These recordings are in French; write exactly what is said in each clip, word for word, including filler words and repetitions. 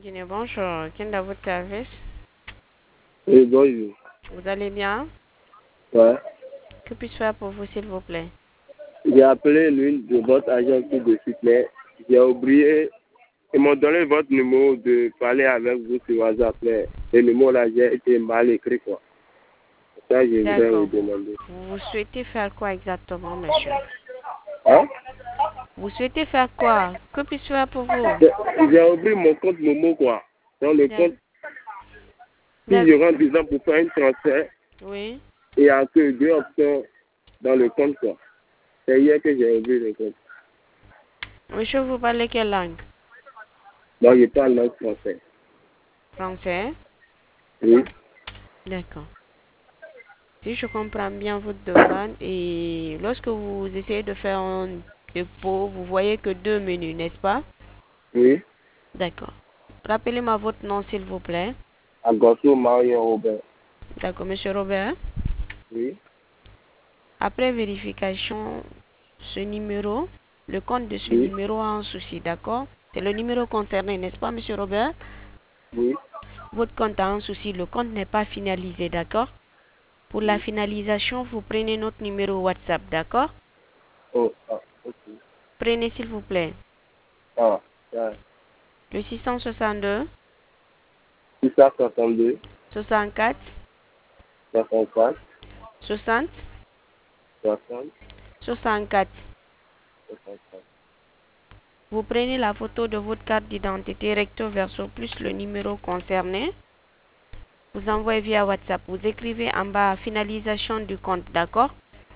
Guinée, bonjour. Quel est votre service? Oui, bonjour. Vous allez bien? Ouais. Que puis-je faire pour vous, s'il vous plaît? J'ai appelé l'une de votre agence de site, mais j'ai oublié. Ils m'ont donné votre numéro de parler avec vous sur WhatsApp, mais le numéro là, j'ai été mal écrit, quoi. Ça, je voudrais D'accord. vous Vous, demander. vous souhaitez faire quoi exactement, monsieur? Hein? Vous souhaitez faire quoi? Que puis-je faire pour vous? J'ai j'ai oublié mon compte Momo, quoi. Dans le D'ac- compte, si d'ac- je rentre disant pour faire un transfert, Oui. il n'y a que deux options dans le compte, quoi. C'est hier que j'ai oublié le compte. Monsieur, vous parlez quelle langue? Moi, je parle langue français. Français? Oui. D'accord. Si je comprends bien votre demande, et lorsque vous essayez de faire un dépôt, vous voyez que deux menus, n'est-ce pas? Oui. D'accord. Rappelez-moi votre nom, s'il vous plaît. Agosto Marion Robert. D'accord, monsieur Robert. Oui. Après vérification, ce numéro, le compte de ce Oui. numéro a un souci, d'accord? C'est le numéro concerné, n'est-ce pas, monsieur Robert? Oui. Votre compte a un souci, le compte n'est pas finalisé, d'accord? Pour la finalisation, vous prenez notre numéro WhatsApp, d'accord? Oh, ah, ok. Prenez, s'il vous plaît, Ah, ouais. le six cent soixante-deux, six cent soixante-deux, soixante-quatre, soixante-quatre, soixante, soixante, soixante-quatre. soixante-quatre. Vous prenez la photo de votre carte d'identité recto verso plus le numéro concerné. Vous envoyez via WhatsApp. Vous écrivez en bas finalisation du compte, d'accord?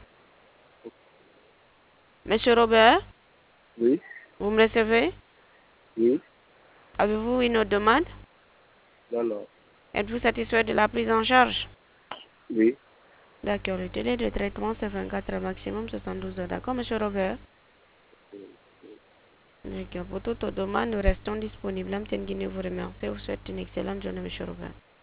Monsieur Robert, Oui, vous me recevez? oui, Avez-vous une autre demande? non, non, Êtes-vous satisfait de la prise en charge? oui. D'accord, le délai de traitement c'est vingt-quatre heures, maximum soixante-douze heures. D'accord, monsieur Robert? D'accord, pour toute autre demande, nous restons disponibles. Mme Guinée vous remercie. Vous souhaite une excellente journée, monsieur Robert.